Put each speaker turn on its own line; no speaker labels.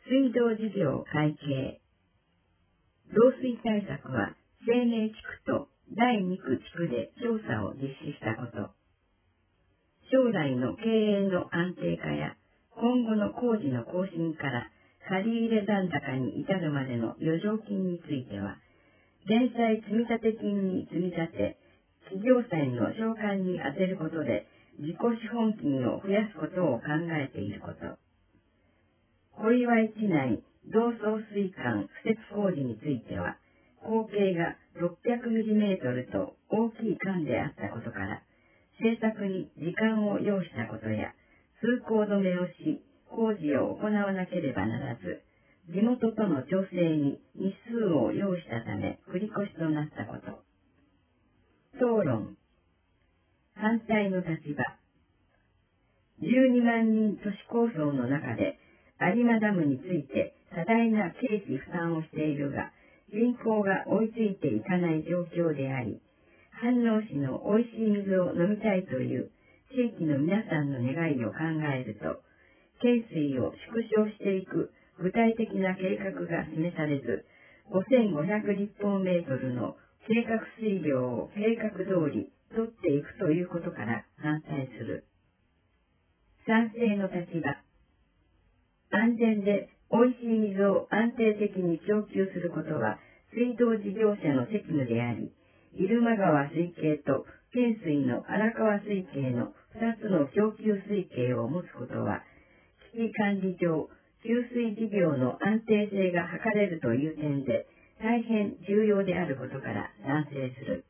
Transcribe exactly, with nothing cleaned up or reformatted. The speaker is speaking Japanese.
水道事業会計。漏水対策は生命地区とだいに区地区で調査を実施したこと。将来の経営の安定化や今後の工事の更新から借入残高に至るまでの余剰金については、減債積立金に積み立て、企業債の償還に充てることで自己資本金を増やすことを考えていること。小岩市内同層水管敷設工事については、口径が ろっぴゃくミリメートル と大きい管であったことから、制作に時間を要したことや、通行止めをし、工事を行わなければならず、地元との調整に日数を要したため繰り越しとなったこと。討論。反対の立場。じゅうにまんにん都市構想の中で、有馬ダムについて多大な経費負担をしているが、人口が追いついていかない状況であり、飯能市のおいしい水を飲みたいという地域の皆さんの願いを考えると、経水を縮小していく具体的な計画が示されず、ごせんごひゃく立方メートルの計画水量を計画通り取っていくということから反対する。賛成の立場。安全でおいしい水を安定的に供給することは水道事業者の責務であり、入間川水系と県水の荒川水系の二つの供給水系を持つことは、危機管理上、給水事業の安定性が図れるという点で大変重要であることから賛成する。